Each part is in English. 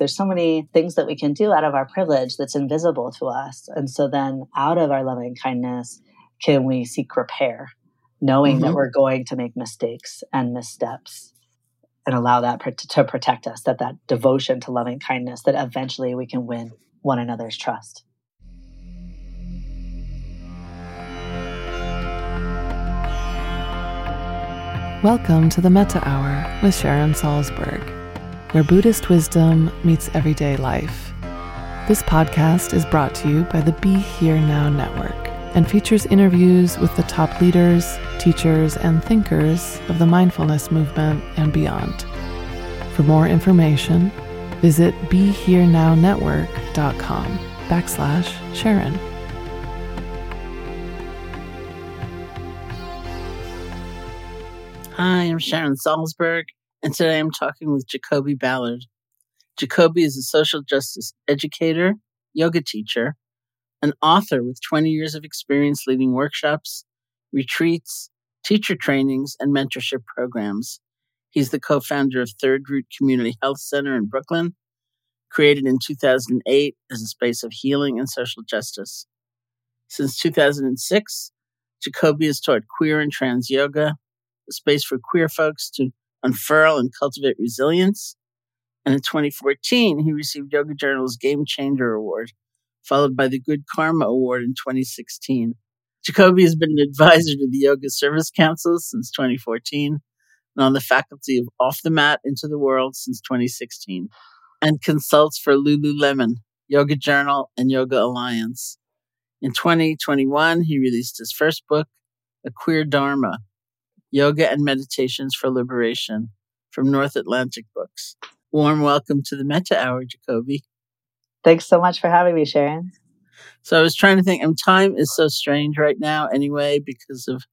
there's so many things that we can do out of our privilege that's invisible to us. And so then out of our loving kindness, can we seek repair, knowing that we're going to make mistakes and missteps, and allow that to protect us, that devotion to loving kindness, that eventually we can win one another's trust. Welcome to the Metta Hour with Sharon Salzberg, where Buddhist wisdom meets everyday life. This podcast is brought to you by the Be Here Now Network and features interviews with the top leaders, teachers, and thinkers of the mindfulness movement and beyond. For more information, visit BeHereNowNetwork.com/Sharon. Hi, I'm Sharon Salzberg, and today I'm talking with Jacoby Ballard. Jacoby is a social justice educator, yoga teacher, an author with 20 years of experience leading workshops, retreats, teacher trainings, and mentorship programs. He's the co-founder of Third Root Community Health Center in Brooklyn, created in 2008 as a space of healing and social justice. Since 2006, Jacoby has taught queer and trans yoga, a space for queer folks to unfurl and cultivate resilience. And in 2014, he received Yoga Journal's Game Changer Award, followed by the Good Karma Award in 2016. Jacoby has been an advisor to the Yoga Service Council since 2014 and on the faculty of Off the Mat Into the World since 2016, and consults for Lululemon, Yoga Journal, and Yoga Alliance. In 2021, he released his first book, A Queer Dharma, Yoga and Meditations for Liberation, from North Atlantic Books. Warm welcome to the Metta Hour, Jacoby. Thanks so much for having me, Sharon. So I was trying to think, time is so strange right now anyway, because of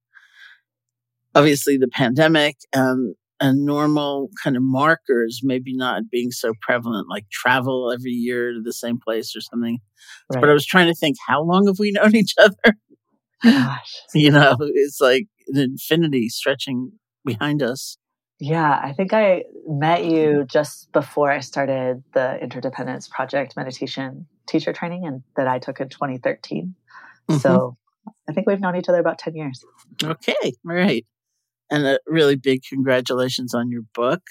obviously the pandemic and normal kind of markers maybe not being so prevalent, like travel every year to the same place or something. Right. But I was trying to think, how long have we known each other? Gosh. It's like an infinity stretching behind us. Yeah, I think I met you just before I started the Interdependence Project meditation teacher training, and that I took in 2013. So I think we've known each other about 10 years. Okay, all right. And a really big congratulations on your book.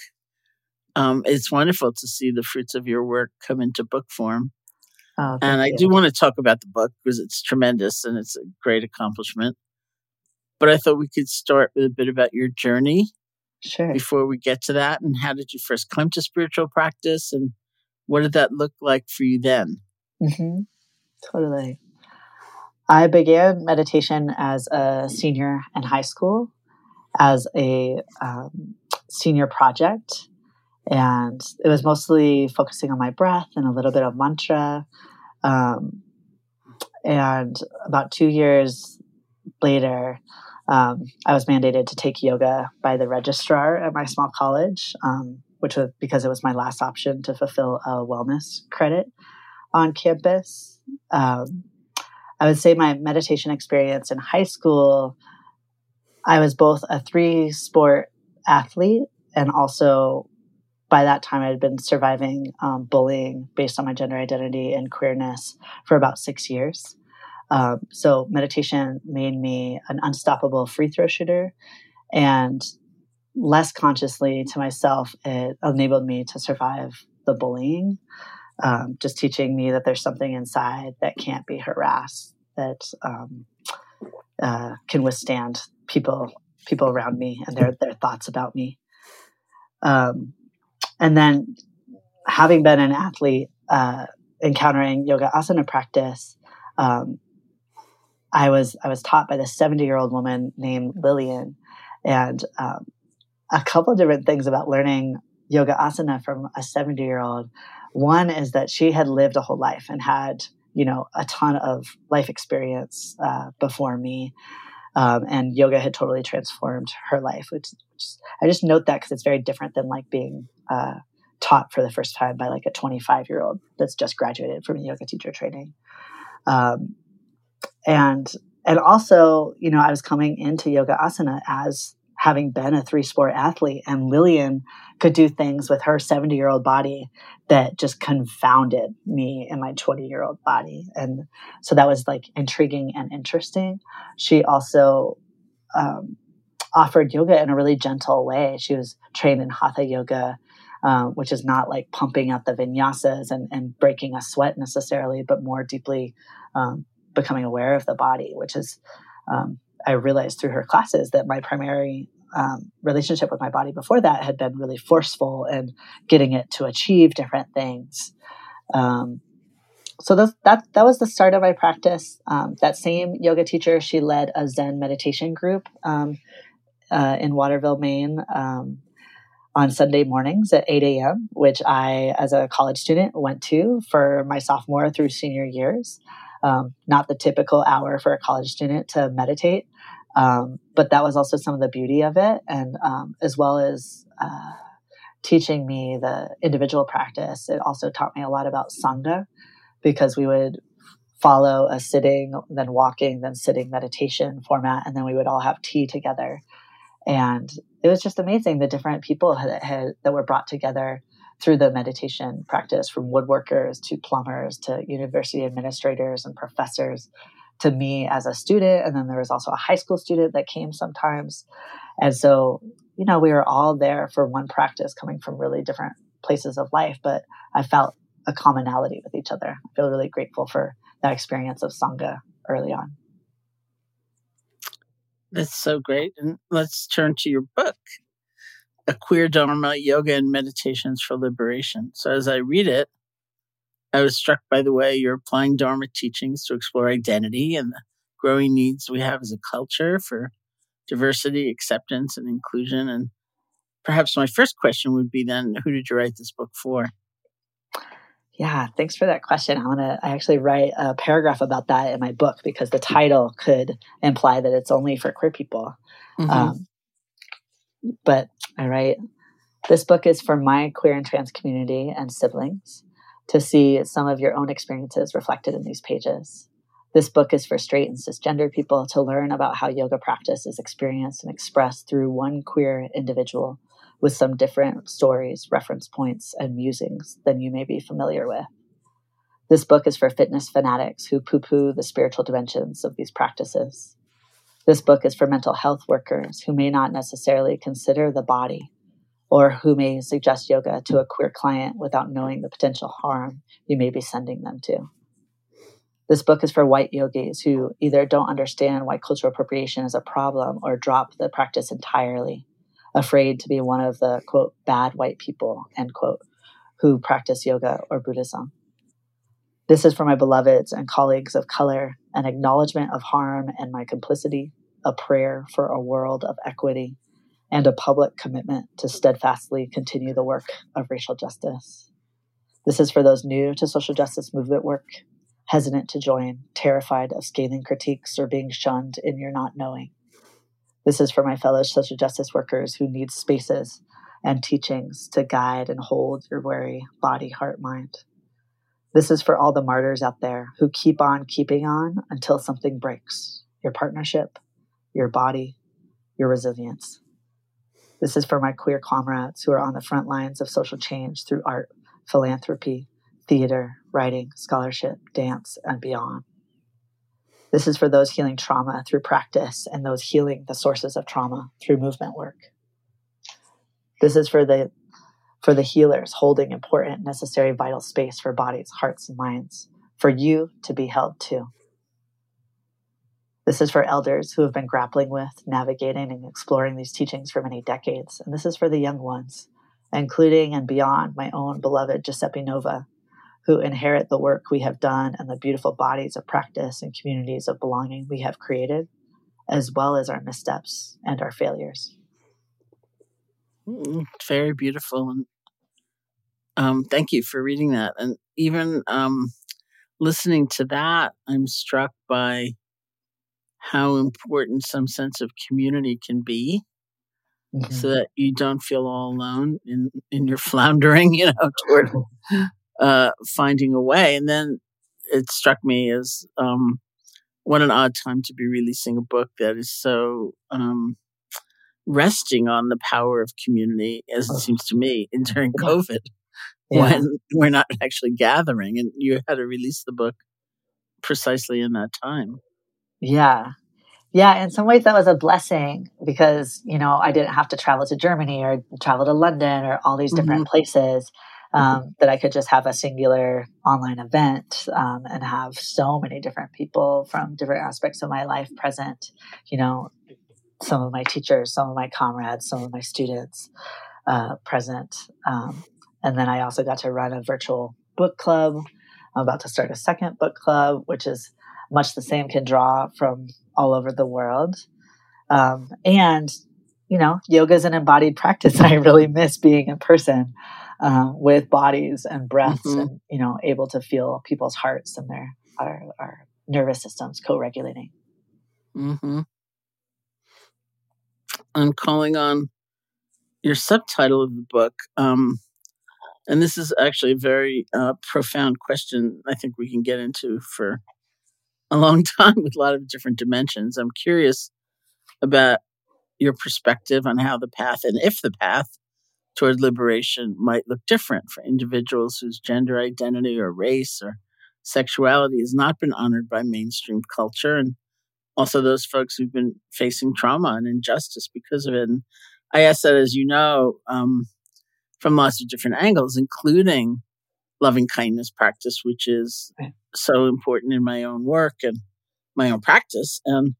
It's wonderful to see the fruits of your work come into book form. Oh, and I do want to talk about the book because it's tremendous and it's a great accomplishment. But I thought we could start with a bit about your journey. Sure. Before we get to that, and how did you first come to spiritual practice, and what did that look like for you then? Totally. I began meditation as a senior in high school, as a senior project, and it was mostly focusing on my breath and a little bit of mantra. And about 2 years later, I was mandated to take yoga by the registrar at my small college, which was because it was my last option to fulfill a wellness credit on campus. I would say my meditation experience in high school, I was both a 3-sport athlete, and also by that time I had been surviving bullying based on my gender identity and queerness for about 6 years. So meditation made me an unstoppable free throw shooter, and less consciously to myself, it enabled me to survive the bullying, just teaching me that there's something inside that can't be harassed, that can withstand people around me and their thoughts about me. And then having been an athlete, encountering yoga asana practice, I was taught by this 70-year-old woman named Lillian, and a couple of different things about learning yoga asana from a 70-year-old. One is that she had lived a whole life and had, a ton of life experience before me, and yoga had totally transformed her life. Which I just note that because it's very different than like being taught for the first time by like a 25-year-old that's just graduated from yoga teacher training. And also, I was coming into yoga asana as having been a 3-sport athlete, and Lillian could do things with her 70-year-old body that just confounded me and my 20-year-old body. And so that was like intriguing and interesting. She also offered yoga in a really gentle way. She was trained in Hatha yoga, which is not like pumping out the vinyasas and breaking a sweat necessarily, but more deeply becoming aware of the body, which is, I realized through her classes that my primary relationship with my body before that had been really forceful and getting it to achieve different things. So that was the start of my practice. That same yoga teacher, she led a Zen meditation group in Waterville, Maine, on Sunday mornings at 8 a.m., which I, as a college student, went to for my sophomore through senior years. Not the typical hour for a college student to meditate, but that was also some of the beauty of it. And as well as teaching me the individual practice, it also taught me a lot about Sangha, because we would follow a sitting, then walking, then sitting meditation format, and then we would all have tea together. And it was just amazing the different people that were brought together through the meditation practice, from woodworkers to plumbers to university administrators and professors to me as a student. And then there was also a high school student that came sometimes. And so, we were all there for one practice coming from really different places of life, but I felt a commonality with each other. I feel really grateful for that experience of Sangha early on. That's so great. And let's turn to your book, A Queer Dharma, Yoga and Meditations for Liberation. So as I read it, I was struck by the way you're applying Dharma teachings to explore identity and the growing needs we have as a culture for diversity, acceptance, and inclusion. And perhaps my first question would be then, who did you write this book for? Yeah, thanks for that question. I actually write a paragraph about that in my book, because the title could imply that it's only for queer people. Mm-hmm. But I write, this book is for my queer and trans community and siblings to see some of your own experiences reflected in these pages. This book is for straight and cisgender people to learn about how yoga practice is experienced and expressed through one queer individual with some different stories, reference points, and musings than you may be familiar with. This book is for fitness fanatics who poo-poo the spiritual dimensions of these practices. This book is for mental health workers who may not necessarily consider the body, or who may suggest yoga to a queer client without knowing the potential harm you may be sending them to. This book is for white yogis who either don't understand why cultural appropriation is a problem or drop the practice entirely, afraid to be one of the, quote, bad white people, end quote, who practice yoga or Buddhism. This is for my beloveds and colleagues of color, an acknowledgement of harm and my complicity, a prayer for a world of equity, and a public commitment to steadfastly continue the work of racial justice. This is for those new to social justice movement work, hesitant to join, terrified of scathing critiques or being shunned in your not knowing. This is for my fellow social justice workers who need spaces and teachings to guide and hold your weary body, heart, mind. This is for all the martyrs out there who keep on keeping on until something breaks. Your partnership, your body, your resilience. This is for my queer comrades who are on the front lines of social change through art, philanthropy, theater, writing, scholarship, dance, and beyond. This is for those healing trauma through practice and those healing the sources of trauma through movement work. This is for the healers holding important, necessary, vital space for bodies, hearts, and minds, for you to be held too. This is for elders who have been grappling with, navigating, and exploring these teachings for many decades. And this is for the young ones, including and beyond my own beloved Giuseppe Nova, who inherit the work we have done and the beautiful bodies of practice and communities of belonging we have created, as well as our missteps and our failures. Very beautiful. And thank you for reading that. And even listening to that, I'm struck by how important some sense of community can be, mm-hmm. so that you don't feel all alone in your floundering, toward finding a way. And then it struck me as what an odd time to be releasing a book that is so resting on the power of community, as it seems to me, during COVID, Yeah. when we're not actually gathering, and you had to release the book precisely in that time. Yeah. Yeah. In some ways, that was a blessing because, I didn't have to travel to Germany or travel to London or all these different places, that I could just have a singular online event, and have so many different people from different aspects of my life present, some of my teachers, some of my comrades, some of my students present. And then I also got to run a virtual book club. I'm about to start a second book club, which is much the same, can draw from all over the world. And, yoga is an embodied practice. And I really miss being in person with bodies and breaths and, able to feel people's hearts and our nervous systems co-regulating. I'm calling on your subtitle of the book. And this is actually a very profound question I think we can get into for a long time with a lot of different dimensions. I'm curious about your perspective on how the path, and if the path toward liberation might look different for individuals whose gender identity or race or sexuality has not been honored by mainstream culture, and also those folks who've been facing trauma and injustice because of it. And I ask that, as you know, from lots of different angles, including loving kindness practice, which is so important in my own work and my own practice. And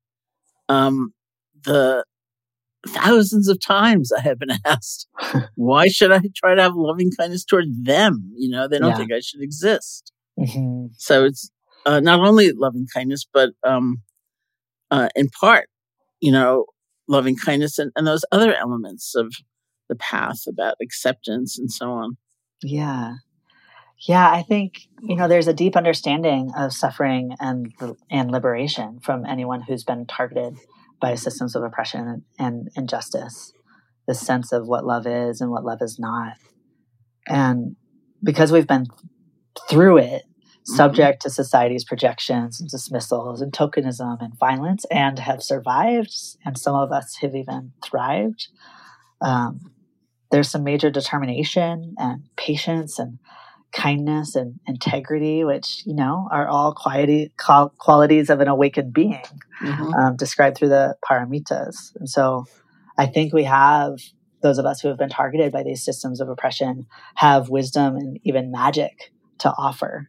the thousands of times I have been asked, why should I try to have loving kindness toward them? They don't think I should exist. So it's not only loving kindness, but in part, loving kindness and those other elements of the path about acceptance and so on. Yeah. Yeah, I think, there's a deep understanding of suffering and liberation from anyone who's been targeted by systems of oppression and injustice, this sense of what love is and what love is not. And because we've been through it, subject to society's projections and dismissals and tokenism and violence, and have survived, and some of us have even thrived, there's some major determination and patience and kindness and integrity, which, are all qualities of an awakened being, described through the paramitas. And so I think we have, those of us who have been targeted by these systems of oppression, have wisdom and even magic to offer.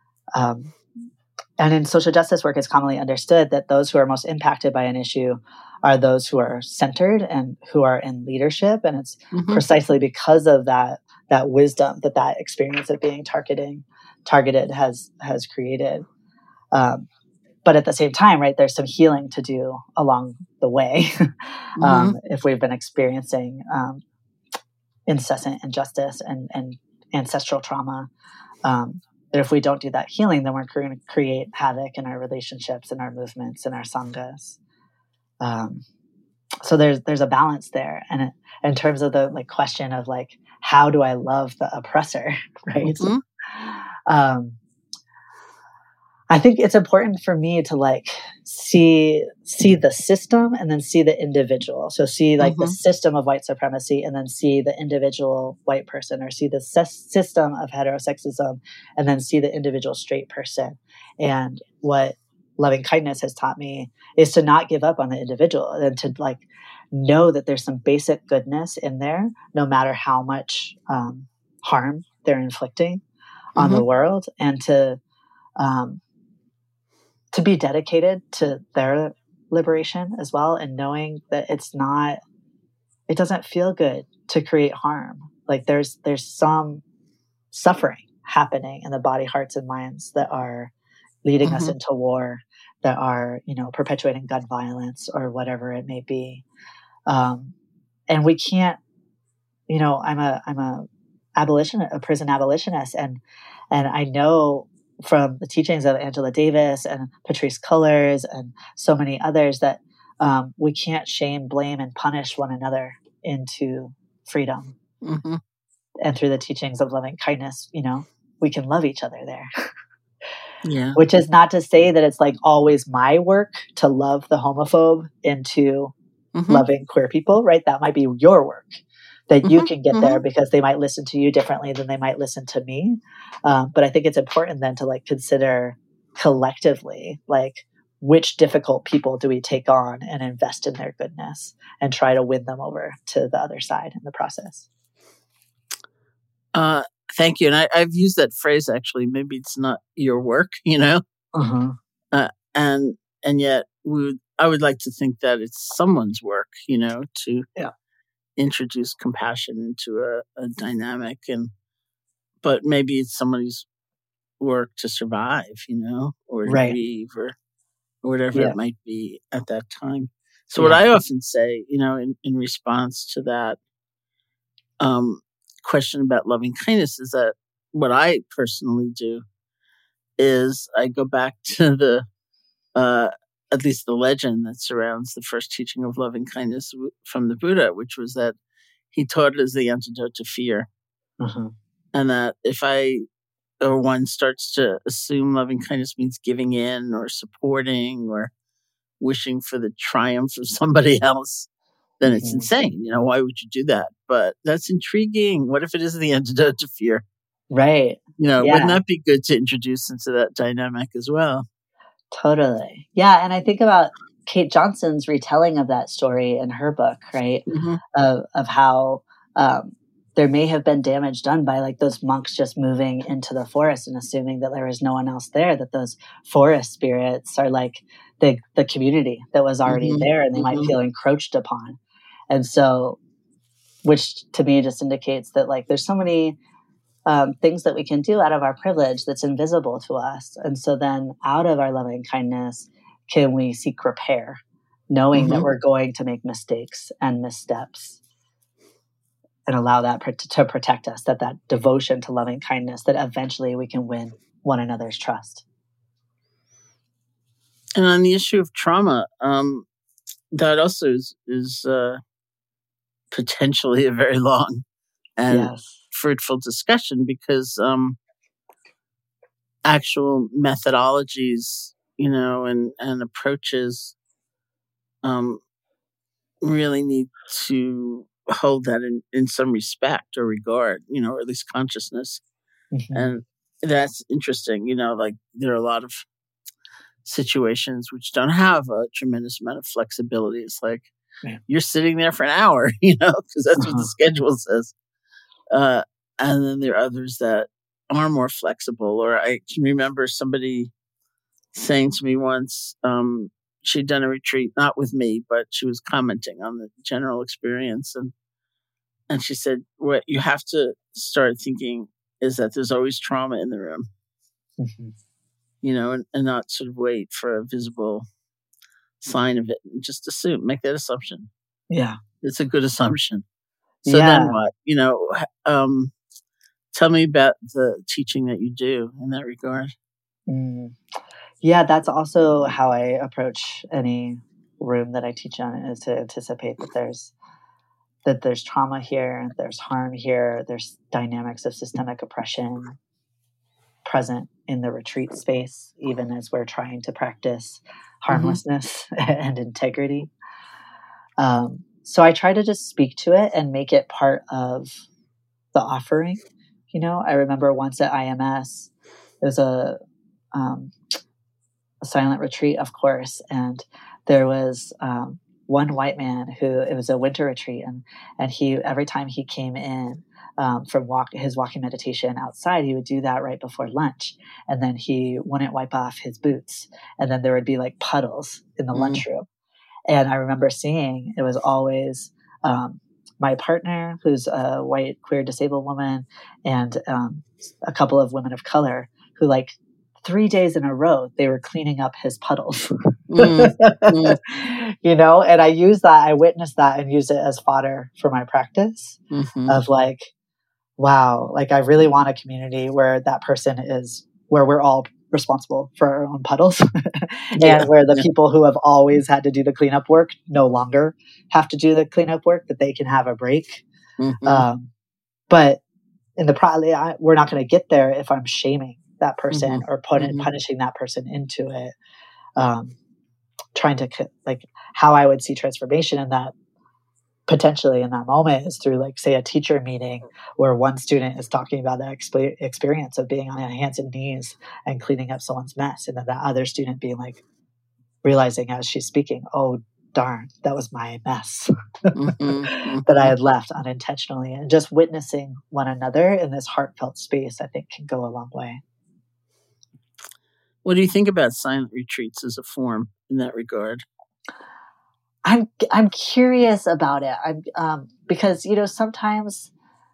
And in social justice work, it's commonly understood that those who are most impacted by an issue are those who are centered and who are in leadership. And it's precisely because of that wisdom that experience of being targeted has created. But at the same time, right, there's some healing to do along the way. If we've been experiencing incessant injustice and ancestral trauma, that if we don't do that healing, then we're going to create havoc in our relationships and our movements and our sanghas. So there's a balance there. And in terms of the question of how do I love the oppressor, right? I think it's important for me to see the system and then see the individual. So see the system of white supremacy and then see the individual white person, or see the system of heterosexism and then see the individual straight person. And what loving kindness has taught me is to not give up on the individual, and to know that there's some basic goodness in there, no matter how much harm they're inflicting on the world, and to be dedicated to their liberation as well, and knowing that it doesn't feel good to create harm. There's some suffering happening in the body, hearts, and minds that are leading us into war, that are, perpetuating gun violence or whatever it may be. And we can't, I'm a prison abolitionist, and I know from the teachings of Angela Davis and Patrisse Cullors and so many others that we can't shame, blame, and punish one another into freedom. And through the teachings of loving kindness, we can love each other there. Which is not to say that it's always my work to love the homophobe into loving queer people, right? That might be your work that you can get there because they might listen to you differently than they might listen to me. But I think it's important then to like consider collectively, like, which difficult people do we take on and invest in their goodness and try to win them over to the other side in the process. Thank you. And I've used that phrase, actually. Maybe it's not your work, you know? And yet I would like to think that it's someone's work, you know, to introduce compassion into a dynamic. But maybe it's somebody's work to survive, you know, or to grieve or whatever it might be at that time. So what I often say, you know, in response to that question about loving kindness is that what I personally do is I go back to the at least the legend that surrounds the first teaching of loving kindness from the Buddha, which was that he taught it as the antidote to fear. And that if one starts to assume loving kindness means giving in or supporting or wishing for the triumph of somebody else, then it's insane. You know, why would you do that? But that's intriguing. What if it is the antidote to fear? Right. You know, wouldn't that be good to introduce into that dynamic as well? Totally. Yeah. And I think about Kate Johnson's retelling of that story in her book, right? Of how there may have been damage done by like those monks just moving into the forest and assuming that there was no one else there, that those forest spirits are like the community that was already there and they might feel encroached upon. And so, which to me just indicates that like there's so many things that we can do out of our privilege that's invisible to us. And so then out of our loving kindness, can we seek repair, knowing that we're going to make mistakes and missteps, and allow that to protect us, that devotion to loving kindness, that eventually we can win one another's trust. And on the issue of trauma, that also is potentially a very long and fruitful discussion because actual methodologies, you know, and approaches really need to hold that in some respect or regard, you know, or at least consciousness. And that's interesting, you know, like there are a lot of situations which don't have a tremendous amount of flexibility. It's like you're sitting there for an hour, you know, because that's what the schedule says. And then there are others that are more flexible. Or I can remember somebody saying to me once, she'd done a retreat, not with me, but she was commenting on the general experience. And she said, what you have to start thinking is that there's always trauma in the room, you know, and not sort of wait for a visible sign of it and just assume, make that assumption. Yeah. It's a good assumption. So then what, you know, tell me about the teaching that you do in that regard. Yeah, that's also how I approach any room that I teach on, is to anticipate that there's trauma here, there's harm here, there's dynamics of systemic oppression present in the retreat space, even as we're trying to practice harmlessness and integrity. So I try to just speak to it and make it part of the offering. You know, I remember once at IMS, it was a silent retreat, of course, and there was one white man who, it was a winter retreat, and he, every time he came in from his walking meditation outside, he would do that right before lunch, and then he wouldn't wipe off his boots, and then there would be like puddles in the lunchroom. And I remember seeing, it was always my partner, who's a white, queer, disabled woman, and a couple of women of color who, like, 3 days in a row, they were cleaning up his puddles. You know, and I witnessed that and used it as fodder for my practice of like, wow, like I really want a community where that person is, where we're all responsible for our own puddles and where the people who have always had to do the cleanup work no longer have to do the cleanup work, that they can have a break. But in the we're not going to get there if I'm shaming that person or punishing that person into it. trying to like how I would see transformation in that potentially in that moment is through like say a teacher meeting where one student is talking about that experience of being on hands and knees and cleaning up someone's mess, and then that other student being like realizing as she's speaking, oh darn, that was my mess that I had left unintentionally, and just witnessing one another in this heartfelt space I think can go a long way. What do you think about silent retreats as a form in that regard? I'm curious about it. Because sometimes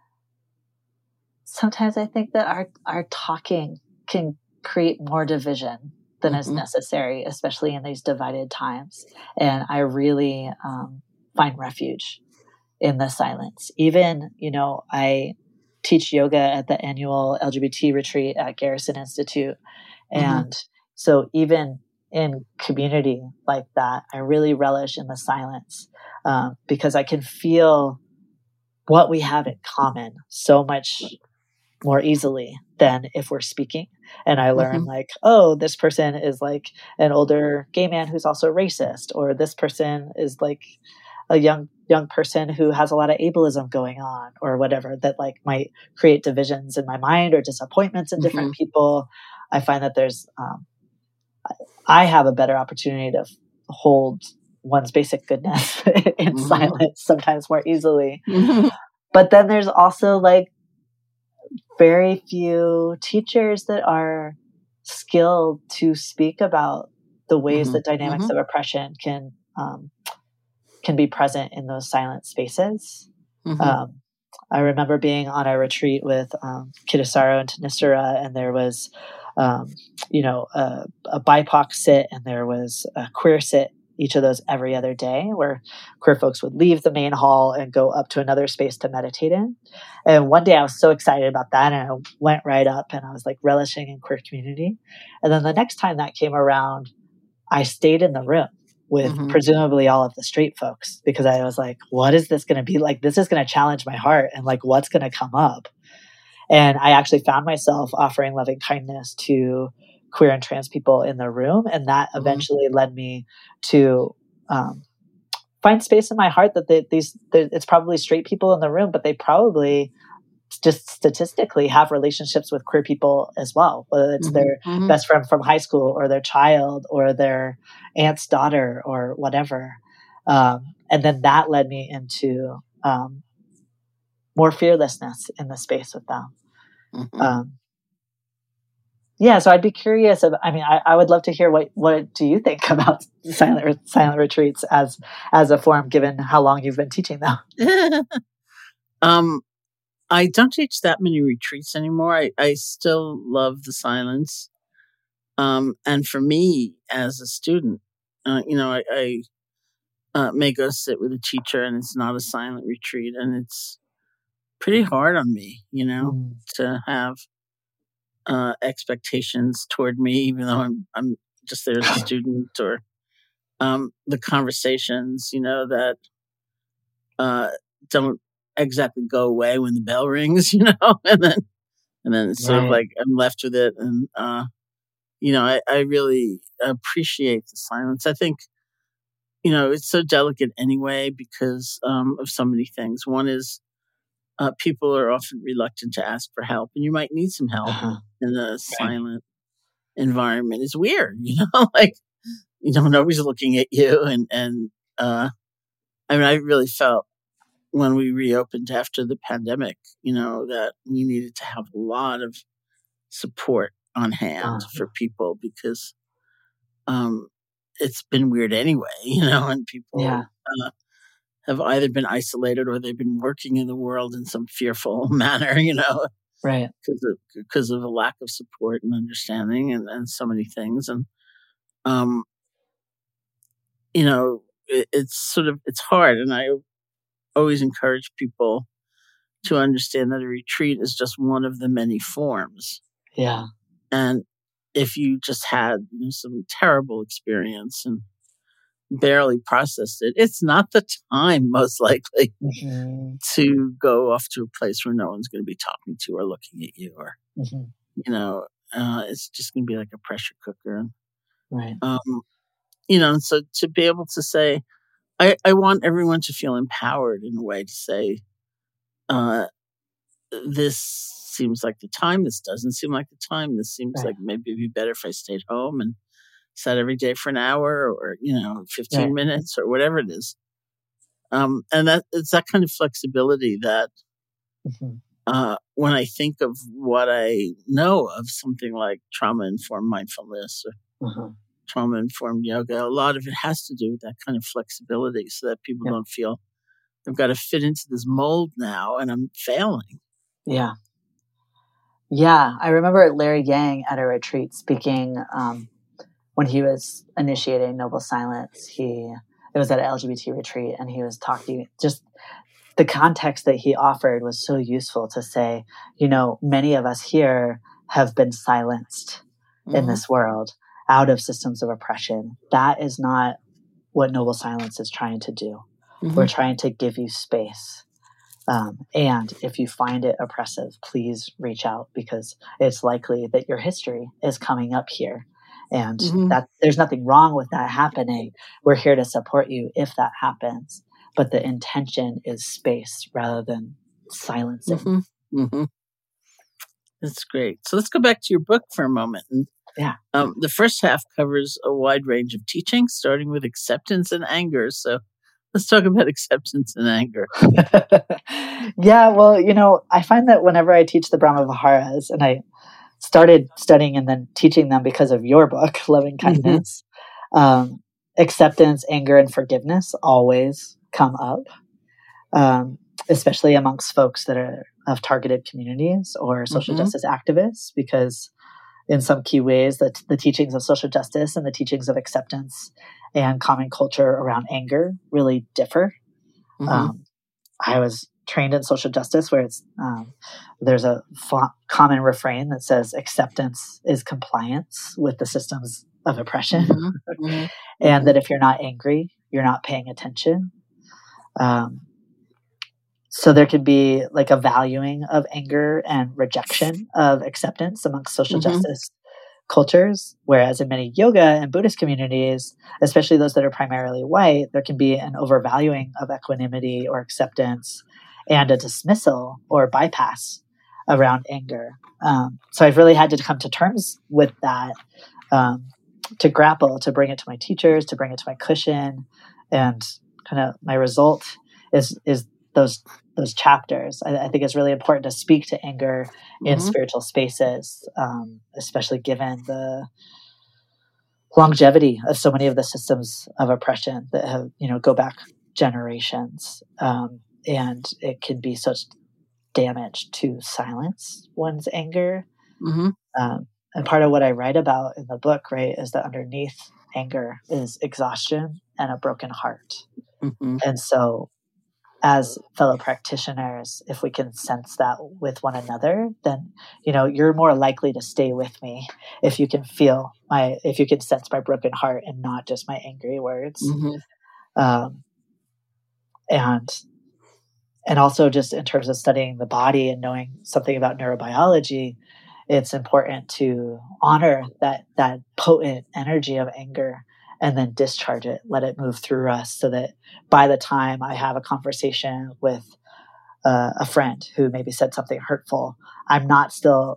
I think that our talking can create more division than is necessary, especially in these divided times. And I really find refuge in the silence. Even I teach yoga at the annual LGBT retreat at Garrison Institute, and so even in community like that, I really relish in the silence because I can feel what we have in common so much more easily than if we're speaking. And I learn like, oh, this person is like an older gay man who's also racist, or this person is like a young person who has a lot of ableism going on, or whatever that like might create divisions in my mind or disappointments in different people. I find that there's I have a better opportunity to hold one's basic goodness in silence sometimes more easily. But then there's also like very few teachers that are skilled to speak about the ways that dynamics of oppression can be present in those silent spaces. I remember being on a retreat with Kittisaro and Tanistara, and there was a BIPOC sit and there was a queer sit, each of those every other day, where queer folks would leave the main hall and go up to another space to meditate in. And one day I was so excited about that, and I went right up and I was like relishing in queer community. And then the next time that came around, I stayed in the room with presumably all of the straight folks, because I was like, what is this going to be like? This is going to challenge my heart, and like, what's going to come up? And I actually found myself offering loving kindness to queer and trans people in the room. And that eventually led me to find space in my heart that it's probably straight people in the room, but they probably just statistically have relationships with queer people as well, whether it's their best friend from high school or their child or their aunt's daughter or whatever. And then that led me into more fearlessness in the space with them. So I'd be curious. I would love to hear what do you think about silent retreats as a form, given how long you've been teaching them? I don't teach that many retreats anymore. I still love the silence. And for me as a student, I may go sit with a teacher and it's not a silent retreat, and it's pretty hard on me, to have expectations toward me, even though I'm just there as a student, or the conversations, that don't exactly go away when the bell rings, and then it's sort of like I'm left with it, and I really appreciate the silence. I think it's so delicate anyway because of so many things. One is people are often reluctant to ask for help, and you might need some help in a silent environment. It's weird, like nobody's looking at you, and I really felt when we reopened after the pandemic, that we needed to have a lot of support on hand for people, because it's been weird anyway, and people have either been isolated or they've been working in the world in some fearful manner, right, because of a lack of support and understanding and so many things. And it's hard, and I always encourage people to understand that a retreat is just one of the many forms. Yeah. And if you just had some terrible experience and barely processed it, it's not the time, most likely, to go off to a place where no one's going to be talking to or looking at you, or it's just going to be like a pressure cooker. Right. so to be able to say, I want everyone to feel empowered in a way to say, this seems like the time, this doesn't seem like the time, this seems like maybe it'd be better if I stayed home and sat every day for an hour or, 15 minutes or whatever it is. And that it's that kind of flexibility that when I think of what I know of something like trauma-informed mindfulness or trauma-informed yoga, a lot of it has to do with that kind of flexibility so that people don't feel I've got to fit into this mold now and I'm failing. Yeah. Yeah. I remember Larry Yang at a retreat speaking when he was initiating Noble Silence. It was at an LGBT retreat, and he was talking, just the context that he offered was so useful to say, many of us here have been silenced in this world out of systems of oppression. That is not what Noble Silence is trying to do. We're trying to give you space. And if you find it oppressive, please reach out, because it's likely that your history is coming up here. And that there's nothing wrong with that happening. We're here to support you if that happens. But the intention is space rather than silencing. That's great. So let's go back to your book for a moment. And, the first half covers a wide range of teachings, starting with acceptance and anger. So let's talk about acceptance and anger. Yeah, well, I find that whenever I teach the Brahma Viharas, and I started studying and then teaching them because of your book, Loving Kindness, acceptance, anger, and forgiveness always come up, especially amongst folks that are of targeted communities or social justice activists, because in some key ways that the teachings of social justice and the teachings of acceptance and common culture around anger really differ. I was trained in social justice, where it's there's a common refrain that says acceptance is compliance with the systems of oppression, and that if you're not angry, you're not paying attention. So there could be like a valuing of anger and rejection of acceptance amongst social justice cultures, whereas in many yoga and Buddhist communities, especially those that are primarily white, there can be an overvaluing of equanimity or acceptance and a dismissal or bypass around anger. So I've really had to come to terms with that, to grapple, to bring it to my teachers, to bring it to my cushion, and kind of my result is those chapters. I think it's really important to speak to anger in spiritual spaces, especially given the longevity of so many of the systems of oppression that have, go back generations. And it can be such damage to silence one's anger. And part of what I write about in the book, right, is that underneath anger is exhaustion and a broken heart. And so as fellow practitioners, if we can sense that with one another, then, you're more likely to stay with me if you can if you can sense my broken heart and not just my angry words. And also just in terms of studying the body and knowing something about neurobiology, it's important to honor that potent energy of anger and then discharge it, let it move through us, so that by the time I have a conversation with a friend who maybe said something hurtful, I'm not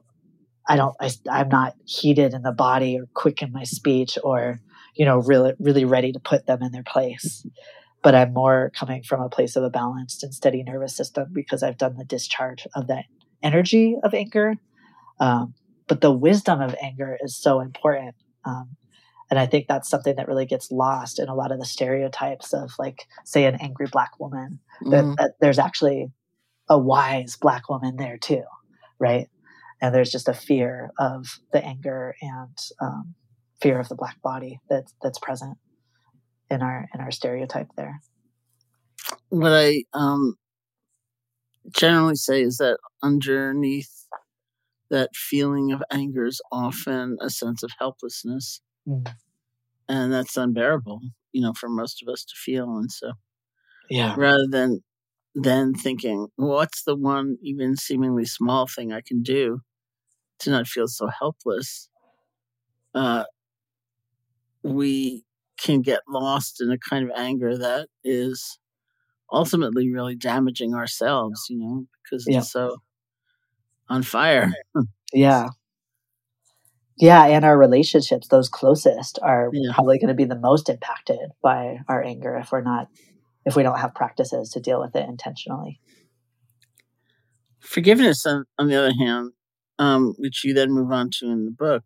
heated in the body or quick in my speech or, really, really ready to put them in their place. But I'm more coming from a place of a balanced and steady nervous system because I've done the discharge of that energy of anger. But the wisdom of anger is so important. And I think that's something that really gets lost in a lot of the stereotypes of, like, say, an angry Black woman, that there's actually a wise Black woman there too, right? And there's just a fear of the anger and fear of the Black body that's present in our stereotype there. What I generally say is that underneath that feeling of anger is often a sense of helplessness. And that's unbearable, for most of us to feel. And so rather than thinking, what's the one even seemingly small thing I can do to not feel so helpless, we can get lost in a kind of anger that is ultimately really damaging ourselves, because Yeah. it's so on fire. Yeah. Yeah. And our relationships, those closest, are Yeah. probably going to be the most impacted by our anger if we don't have practices to deal with it intentionally. Forgiveness, on the other hand, which you then move on to in the book,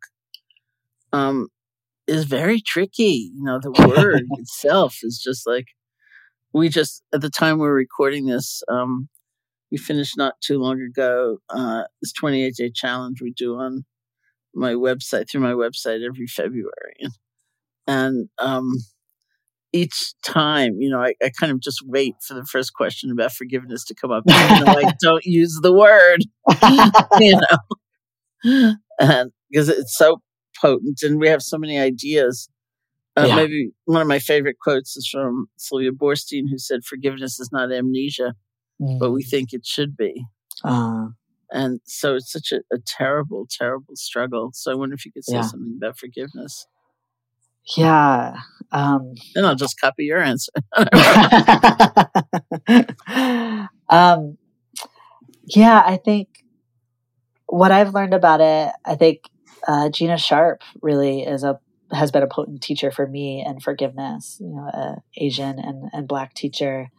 is very tricky. The word itself is just like, at the time we're recording this, we finished not too long ago, this 28-day challenge we do on my website, through my website every February. And each time, I kind of just wait for the first question about forgiveness to come up, even though I don't use the word, and because it's so potent and we have so many ideas. Maybe one of my favorite quotes is from Sylvia Boorstein, who said, "Forgiveness is not amnesia, but we think it should be." And so it's such a terrible, terrible struggle. So I wonder if you could say something about forgiveness. Yeah. Then I'll just copy your answer. Yeah, I think what I've learned about it, I think Gina Sharp really has been a potent teacher for me in forgiveness, an Asian and Black teacher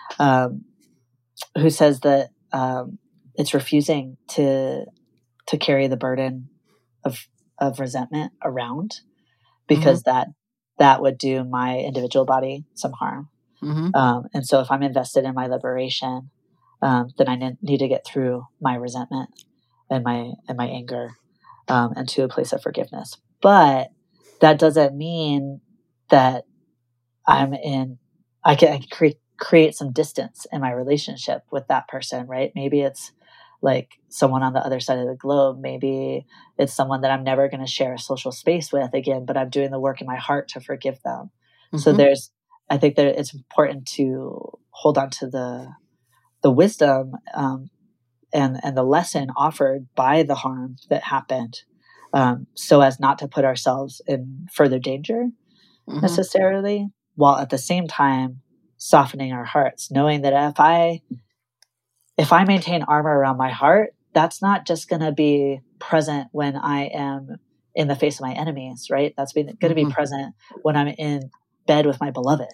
who says that it's refusing to carry the burden of resentment around, because that would do my individual body some harm. And so if I'm invested in my liberation, then I need to get through my resentment and my anger and to a place of forgiveness. But that doesn't mean that I can create some distance in my relationship with that person, right? Maybe it's like someone on the other side of the globe. Maybe it's someone that I'm never going to share a social space with again, but I'm doing the work in my heart to forgive them. So I think that it's important to hold on to the wisdom and the lesson offered by the harm that happened, so as not to put ourselves in further danger necessarily, while at the same time softening our hearts, knowing that if I maintain armor around my heart, that's not just going to be present when I am in the face of my enemies, right? That's going to be present when I'm in bed with my beloved.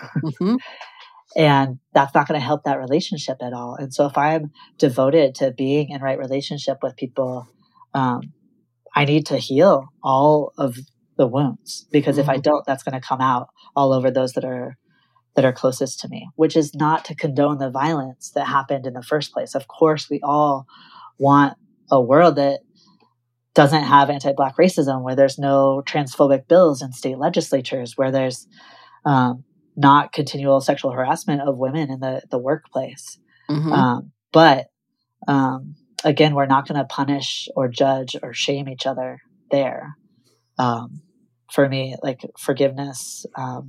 And that's not going to help that relationship at all. And so if I'm devoted to being in right relationship with people, I need to heal all of the wounds, because if I don't, that's going to come out all over those that are closest to me, which is not to condone the violence that happened in the first place. Of course, we all want a world that doesn't have anti-Black racism, where there's no transphobic bills in state legislatures, where there's not continual sexual harassment of women in the workplace. But again, we're not going to punish or judge or shame each other there. For me, like forgiveness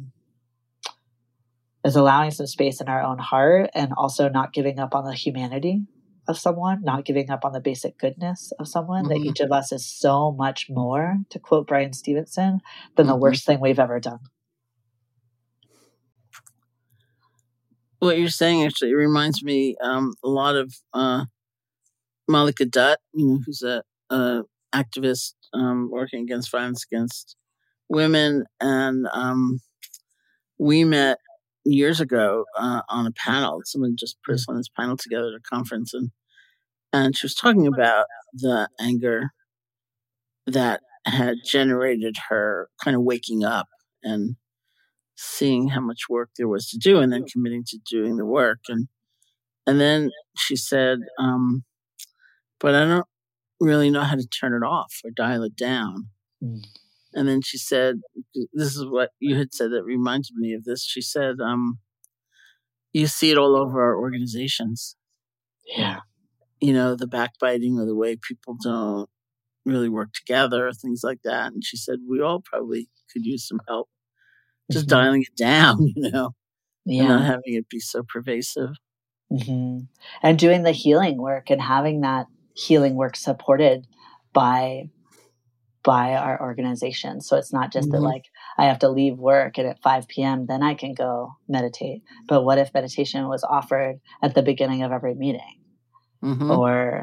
is allowing some space in our own heart, and also not giving up on the humanity of someone, not giving up on the basic goodness of someone, that each of us is so much more, to quote Brian Stevenson, than the worst thing we've ever done. What you're saying actually reminds me a lot of Malika Dutt, who's a activist working against violence against women, and we met years ago on a panel. Someone just put us on this panel together at a conference, and she was talking about the anger that had generated her kind of waking up and seeing how much work there was to do, and then committing to doing the work. And then she said, but I don't really know how to turn it off or dial it down. And then she said, this is what you had said that reminded me of this. She said, you see it all over our organizations. Yeah. The backbiting, or the way people don't really work together, things like that. And she said, we all probably could use some help just dialing it down, and not having it be so pervasive. And doing the healing work, and having that healing work supported by by our organization. So it's not just that Mm-hmm. like I have to leave work and at 5 p.m. then I can go meditate. But what if meditation was offered at the beginning of every meeting? Mm-hmm. Or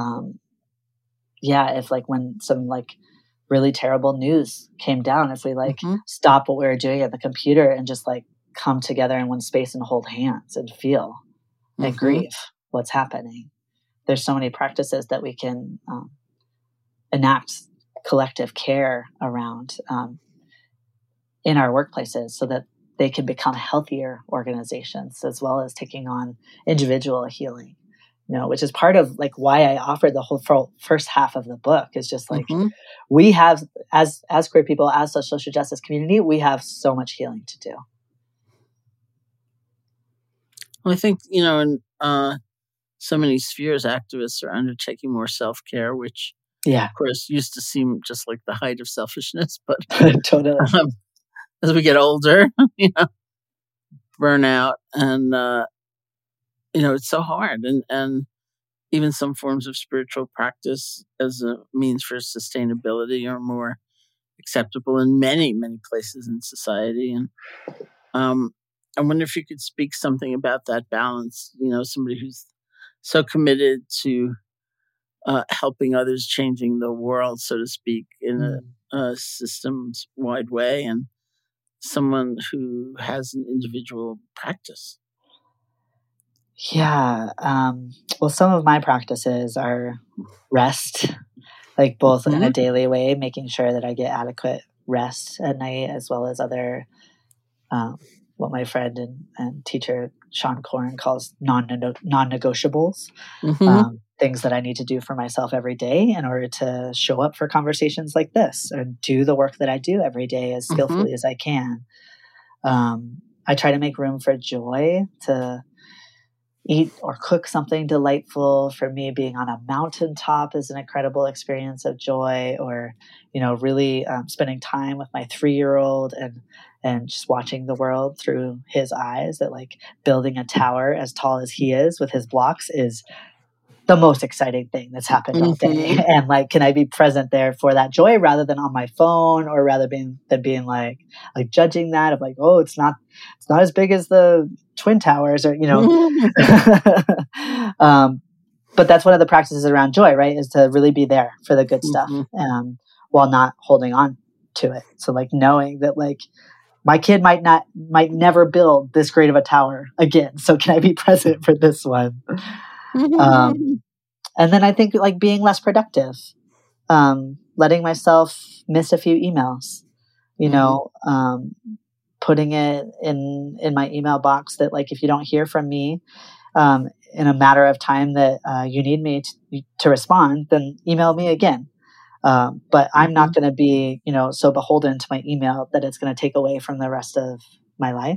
if like when some like really terrible news came down, if we like Mm-hmm. stop what we were doing at the computer and just like come together in one space and hold hands and feel and Mm-hmm. grieve what's happening. There's so many practices that we can enact collective care around in our workplaces so that they can become healthier organizations, as well as taking on individual healing, which is part of like why I offered the whole first half of the book is just like, Mm-hmm. we have, as queer people, as a social justice community, we have so much healing to do. Well, I think, in so many spheres, activists are undertaking more self-care, which, Yeah, of course, used to seem just like the height of selfishness. But totally. as we get older, burnout and, it's so hard. And even some forms of spiritual practice as a means for sustainability are more acceptable in many, many places in society. And I wonder if you could speak something about that balance, somebody who's so committed to helping others, changing the world, so to speak, in a systems-wide way, and someone who has an individual practice. Yeah. Well, some of my practices are rest, like both in a daily way, making sure that I get adequate rest at night, as well as other, what my friend and teacher, Sean Corn, calls non-negotiables, things that I need to do for myself every day in order to show up for conversations like this or do the work that I do every day as skillfully as I can. I try to make room for joy, to eat or cook something delightful. For me, being on a mountaintop is an incredible experience of joy, or, really spending time with my 3-year-old and just watching the world through his eyes. That like building a tower as tall as he is with his blocks is the most exciting thing that's happened all day. And like, can I be present there for that joy rather than on my phone, or rather than being like judging that of like, oh, it's not as big as the Twin Towers, or, but that's one of the practices around joy, right? Is to really be there for the good stuff, while not holding on to it. So like knowing that like my kid might never build this great of a tower again. So can I be present for this one? And then I think like being less productive, letting myself miss a few emails, putting it in my email box that like, if you don't hear from me in a matter of time that you need me to respond, then email me again. But I'm not going to be, so beholden to my email that it's going to take away from the rest of my life.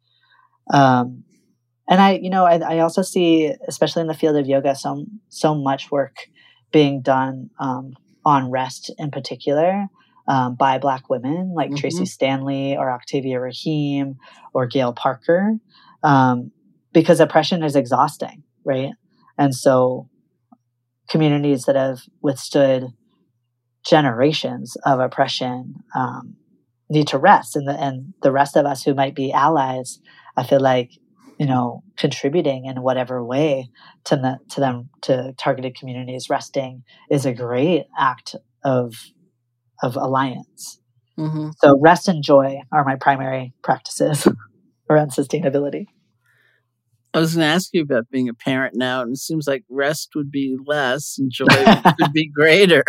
And I also see, especially in the field of yoga, so much work being done on rest in particular by Black women like Tracy Stanley or Octavia Rahim or Gail Parker, because oppression is exhausting, right? And so communities that have withstood generations of oppression need to rest, and the rest of us who might be allies, I feel like, contributing in whatever way to targeted communities resting is a great act of alliance. So rest and joy are my primary practices around sustainability. I was going to ask you about being a parent now, and it seems like rest would be less and joy would be greater.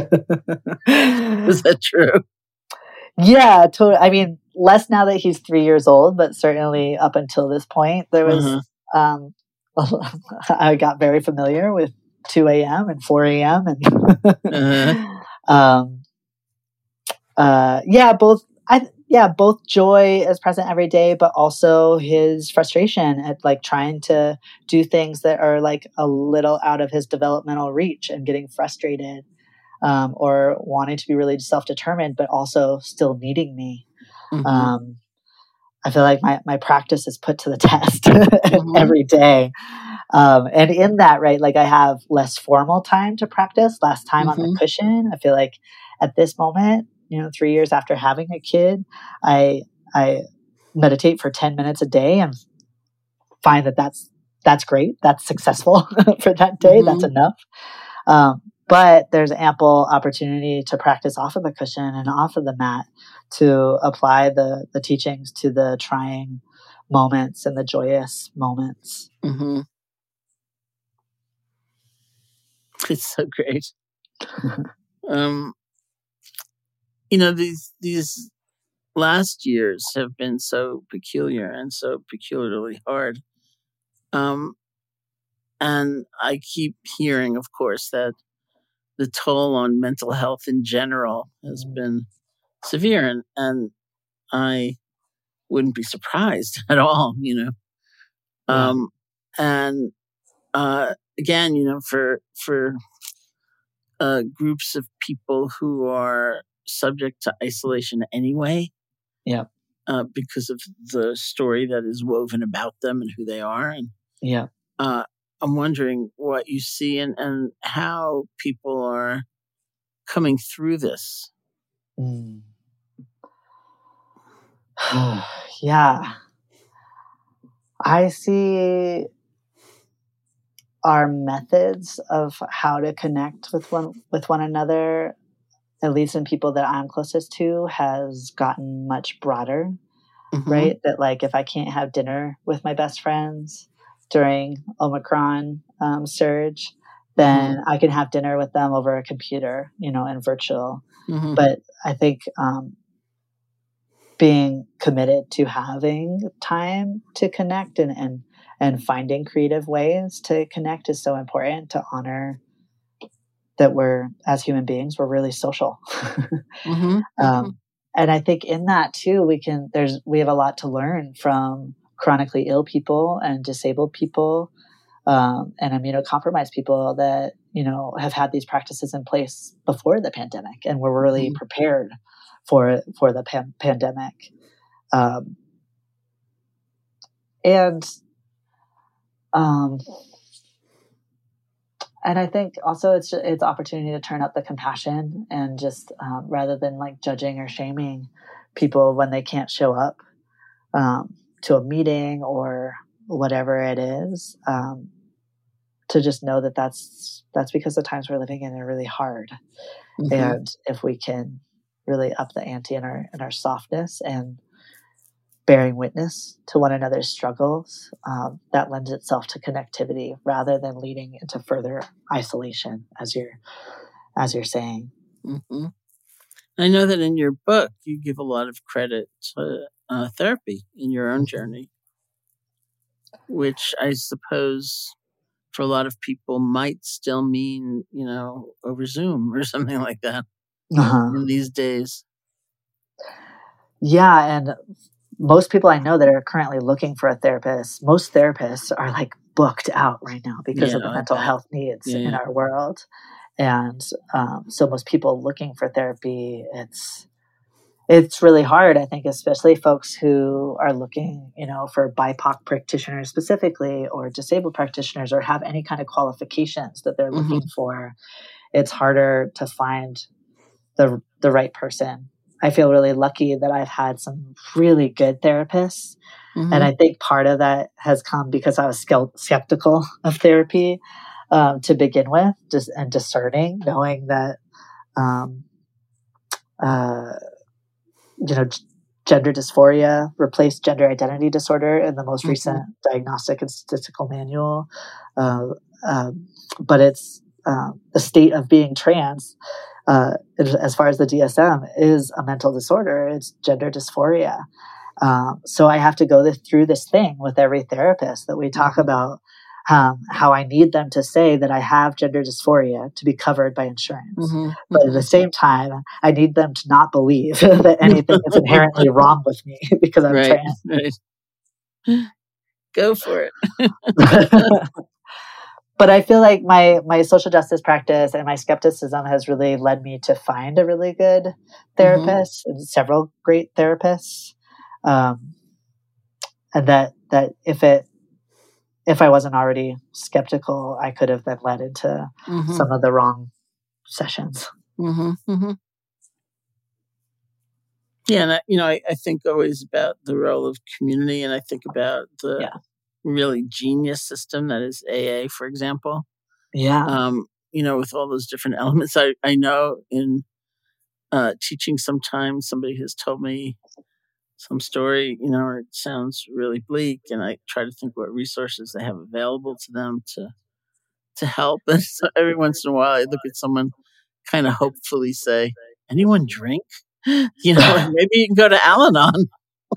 Is that true? Yeah, totally. I mean, less now that he's 3 years old, but certainly up until this point, there was, I got very familiar with 2 a.m. and 4 a.m. and both joy is present every day, but also his frustration at like trying to do things that are like a little out of his developmental reach and getting frustrated. Or wanting to be really self-determined, but also still needing me. I feel like my practice is put to the test every day. And in that, right, like I have less formal time to practice, less time on the cushion. I feel like at this moment, 3 years after having a kid, I meditate for 10 minutes a day and find that that's great. That's successful for that day. Mm-hmm. That's enough. But there's ample opportunity to practice off of the cushion and off of the mat to apply the teachings to the trying moments and the joyous moments. Mm-hmm. It's so great. These last years have been so peculiar and so peculiarly hard. And I keep hearing, of course, that the toll on mental health in general has been severe, and I wouldn't be surprised at all, And again, for groups of people who are subject to isolation anyway, because of the story that is woven about them and who they are, and I'm wondering what you see and how people are coming through this. Yeah. I see our methods of how to connect with one another, at least in people that I'm closest to, has gotten much broader, right? That like, if I can't have dinner with my best friends during Omicron surge, then I can have dinner with them over a computer, and virtual. But I think being committed to having time to connect and finding creative ways to connect is so important, to honor that we're, as human beings, we're really social. And I think in that too, we have a lot to learn from chronically ill people and disabled people, and immunocompromised people that, have had these practices in place before the pandemic and were really prepared for the pandemic. And I think also it's opportunity to turn up the compassion and just rather than like judging or shaming people when they can't show up to a meeting or whatever it is, to just know that that's because the times we're living in are really hard. And if we can really up the ante in our softness and bearing witness to one another's struggles, that lends itself to connectivity rather than leading into further isolation, as you're saying. I know that in your book you give a lot of credit to therapy in your own journey, which I suppose for a lot of people might still mean, over Zoom or something like that in these days. Yeah, and most people I know that are currently looking for a therapist, most therapists are like booked out right now because of the mental health needs in our world. And so most people looking for therapy, it's really hard, I think, especially folks who are looking, for BIPOC practitioners specifically, or disabled practitioners, or have any kind of qualifications that they're looking for. It's harder to find the right person. I feel really lucky that I've had some really good therapists. And I think part of that has come because I was skeptical of therapy to begin with, and discerning, knowing that, gender dysphoria replaced gender identity disorder in the most recent diagnostic and statistical manual. But it's the state of being trans, as far as the DSM, is a mental disorder. It's gender dysphoria. So I have to go through this thing with every therapist that we talk about, how I need them to say that I have gender dysphoria to be covered by insurance. But at the same time, I need them to not believe that anything is inherently wrong with me because I'm trans. Right. Go for it. But I feel like my social justice practice and my skepticism has really led me to find a really good therapist and several great therapists. And that if I wasn't already skeptical, I could have been led into some of the wrong sessions. Yeah, and I think always about the role of community, and I think about the really genius system that is AA, for example. Yeah. With all those different elements. I know in teaching sometimes somebody has told me some story, it sounds really bleak, and I try to think what resources they have available to them to help. And so every once in a while, I look at someone kind of hopefully say, "Anyone drink?" And maybe you can go to Al-Anon.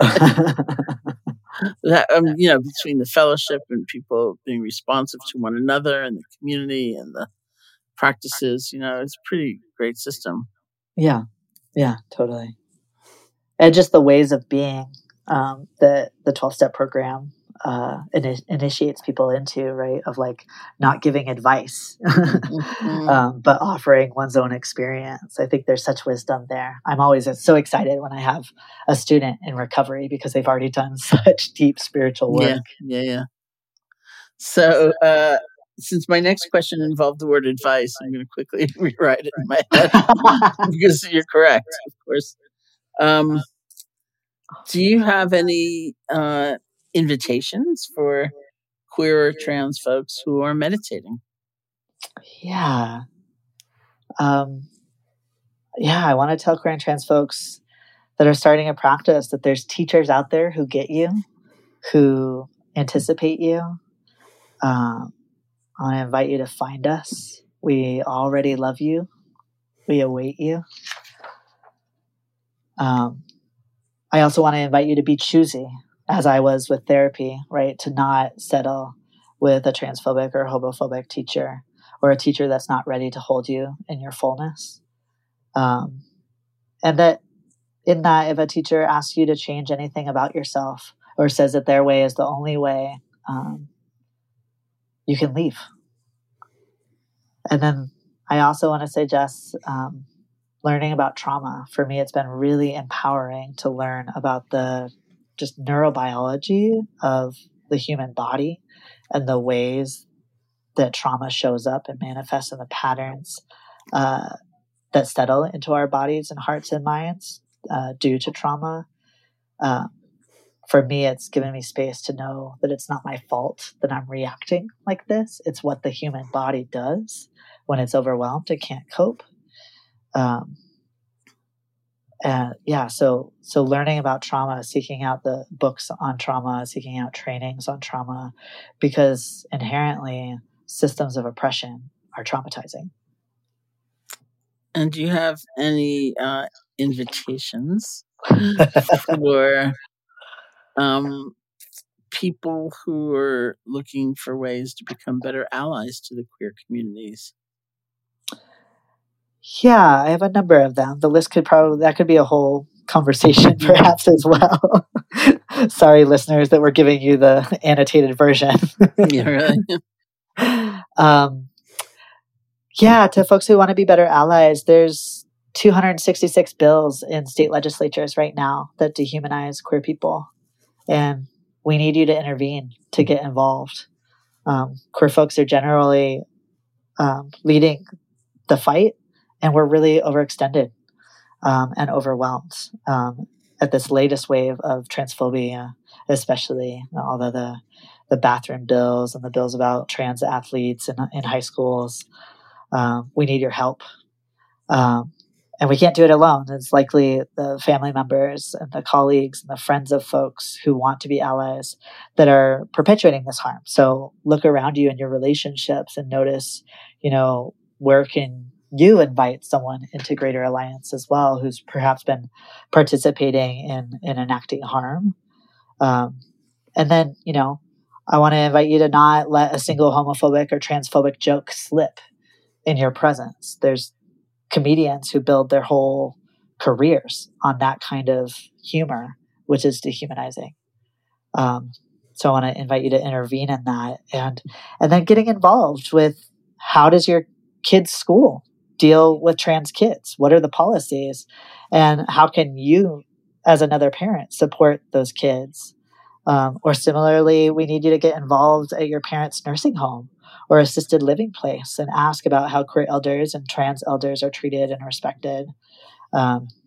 Between the fellowship and people being responsive to one another and the community and the practices, it's a pretty great system. Yeah, totally. And just the ways of being the 12-step program initiates people into, right, of like not giving advice, but offering one's own experience. I think there's such wisdom there. I'm always so excited when I have a student in recovery because they've already done such deep spiritual work. Yeah. So, since my next question involved the word advice, I'm going to quickly rewrite it in my head because you're correct, of course. Do you have any invitations for queer or trans folks who are meditating? Yeah. I want to tell queer and trans folks that are starting a practice that there's teachers out there who get you, who anticipate you. I want to invite you to find us. We already love you. We await you. I also want to invite you to be choosy, as I was with therapy, right? To not settle with a transphobic or homophobic teacher or a teacher that's not ready to hold you in your fullness. And that in that, if a teacher asks you to change anything about yourself or says that their way is the only way, you can leave. And then I also want to say, Jess, learning about trauma. For me, it's been really empowering to learn about the just neurobiology of the human body and the ways that trauma shows up and manifests in the patterns that settle into our bodies and hearts and minds due to trauma. For me, it's given me space to know that it's not my fault that I'm reacting like this. It's what the human body does when it's overwhelmed and can't cope. So learning about trauma, seeking out the books on trauma, seeking out trainings on trauma, because inherently systems of oppression are traumatizing. And do you have any invitations for people who are looking for ways to become better allies to the queer communities? Yeah, I have a number of them. The list that could be a whole conversation perhaps as well. Sorry, listeners, that we're giving you the annotated version. Yeah, really. To folks who want to be better allies, there's 266 bills in state legislatures right now that dehumanize queer people. And we need you to intervene, to get involved. Queer folks are generally leading the fight, and we're really overextended and overwhelmed at this latest wave of transphobia, especially although the bathroom bills and the bills about trans athletes in high schools. We need your help. And we can't do it alone. It's likely the family members and the colleagues and the friends of folks who want to be allies that are perpetuating this harm. So look around you in your relationships and notice, where can you invite someone into Greater Alliance as well who's perhaps been participating in enacting harm. And then, I want to invite you to not let a single homophobic or transphobic joke slip in your presence. There's comedians who build their whole careers on that kind of humor, which is dehumanizing. So I want to invite you to intervene in that, and then getting involved with how does your kid's school deal with trans kids? What are the policies? And how can you, as another parent, support those kids? Or similarly, we need you to get involved at your parent's nursing home or assisted living place and ask about how queer elders and trans elders are treated and respected.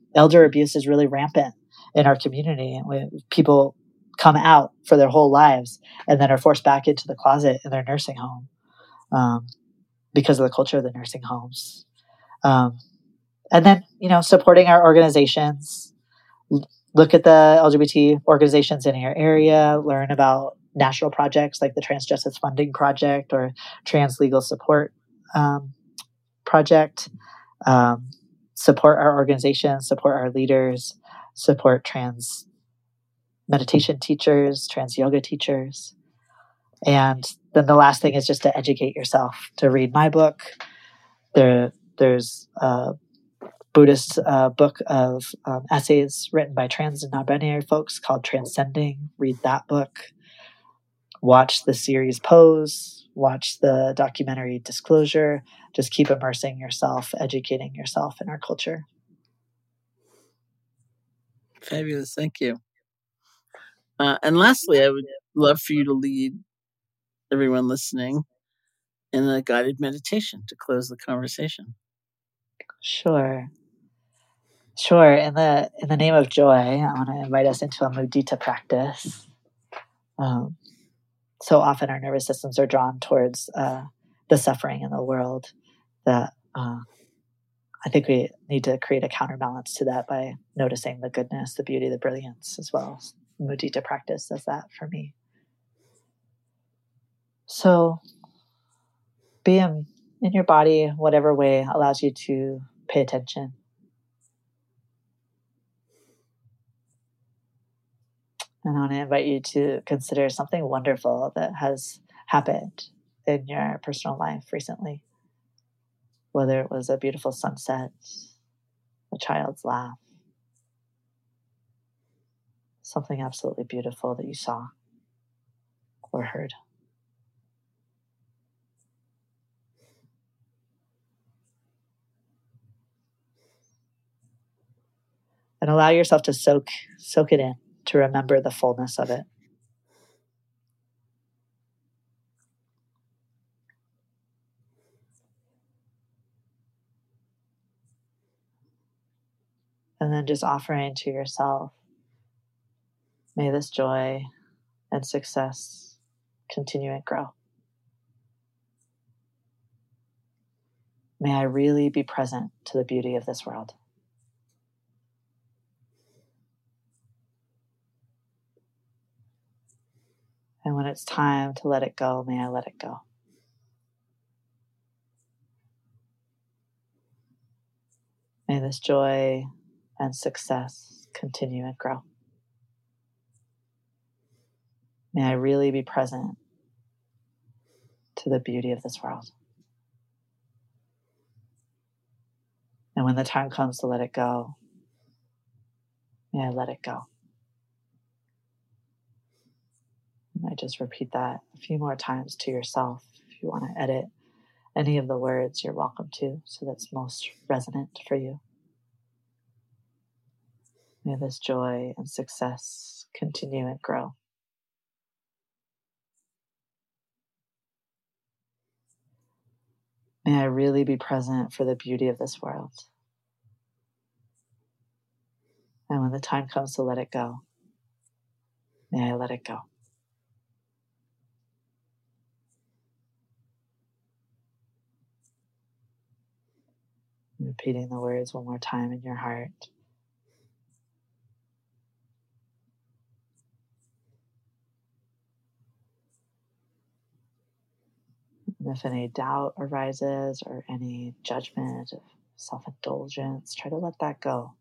elder abuse is really rampant in our community. And people come out for their whole lives and then are forced back into the closet in their nursing home because of the culture of the nursing homes. And then, supporting our organizations. Look at the LGBT organizations in your area, learn about national projects like the Trans Justice Funding Project or Trans Legal Support Project. Support our organizations, support our leaders, support trans meditation teachers, trans yoga teachers. And then the last thing is just to educate yourself, to read my book. There's a Buddhist book of essays written by trans and non-binary folks called Transcending. Read that book. Watch the series Pose. Watch the documentary Disclosure. Just keep immersing yourself, educating yourself in our culture. Fabulous. Thank you. And lastly, I would love for you to lead everyone listening in a guided meditation to close the conversation. Sure. In the name of joy, I want to invite us into a mudita practice. So often our nervous systems are drawn towards the suffering in the world that I think we need to create a counterbalance to that by noticing the goodness, the beauty, the brilliance as well. Mudita practice does that for me. So be in your body, whatever way allows you to pay attention. And I want to invite you to consider something wonderful that has happened in your personal life recently. Whether it was a beautiful sunset, a child's laugh, something absolutely beautiful that you saw or heard. And allow yourself to soak it in, to remember the fullness of it. And then just offering to yourself, may this joy and success continue and grow. May I really be present to the beauty of this world. And when it's time to let it go, may I let it go. May this joy and success continue and grow. May I really be present to the beauty of this world. And when the time comes to let it go, may I let it go. And I just repeat that a few more times to yourself. If you want to edit any of the words, you're welcome to, so that's most resonant for you. May this joy and success continue and grow. May I really be present for the beauty of this world. And when the time comes to let it go, may I let it go. Repeating the words one more time in your heart. And if any doubt arises or any judgment of self-indulgence, try to let that go.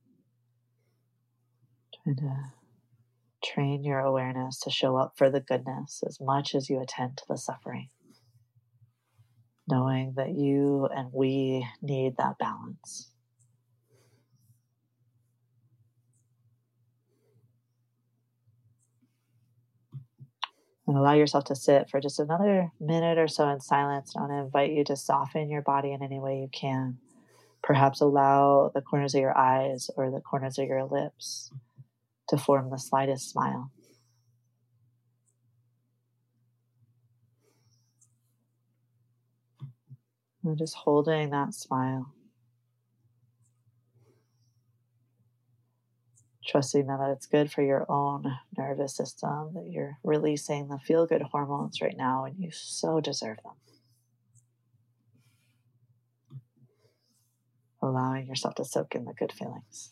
Try to train your awareness to show up for the goodness as much as you attend to the suffering, knowing that you and we need that balance. And allow yourself to sit for just another minute or so in silence. I want to invite you to soften your body in any way you can. Perhaps allow the corners of your eyes or the corners of your lips to form the slightest smile. And just holding that smile. trusting that it's good for your own nervous system, that you're releasing the feel-good hormones right now, and you so deserve them. Allowing yourself to soak in the good feelings.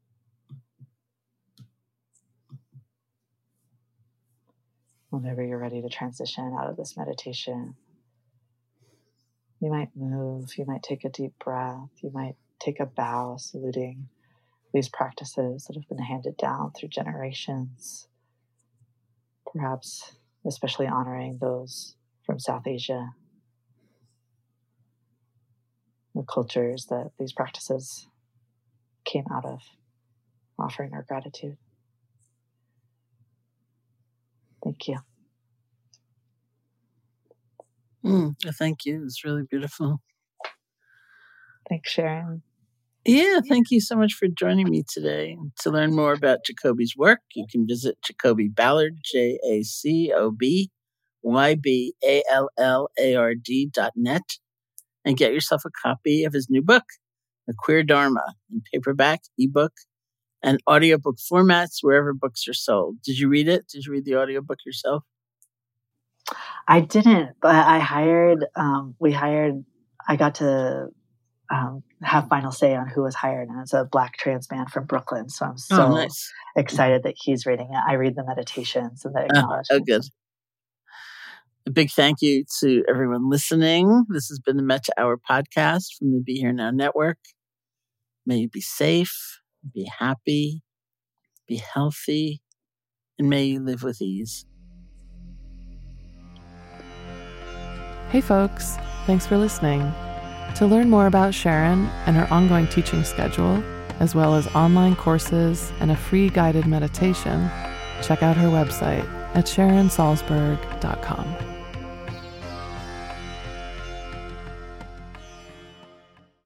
Whenever you're ready to transition out of this meditation, you might move, you might take a deep breath, you might take a bow, saluting these practices that have been handed down through generations, perhaps especially honoring those from South Asia, the cultures that these practices came out of, offering our gratitude. Thank you. Thank you. It's really beautiful. Thanks, Sharon. Yeah, thank you so much for joining me today. To learn more about Jacoby's work, you can visit Jacoby Ballard, JACOBYBALLARD.net, and get yourself a copy of his new book, A Queer Dharma, in paperback, ebook, and audiobook formats wherever books are sold. Did you read it? Did you read the audiobook yourself? I didn't, but I got to have final say on who was hired, and it's a Black trans man from Brooklyn. So I'm so excited that he's reading it. I read the meditations and the acknowledgements. Oh, good. A big thank you to everyone listening. This has been the Metta Hour podcast from the Be Here Now Network. May you be safe, be happy, be healthy, and may you live with ease. Hey folks, thanks for listening. To learn more about Sharon and her ongoing teaching schedule, as well as online courses and a free guided meditation, check out her website at SharonSalzberg.com.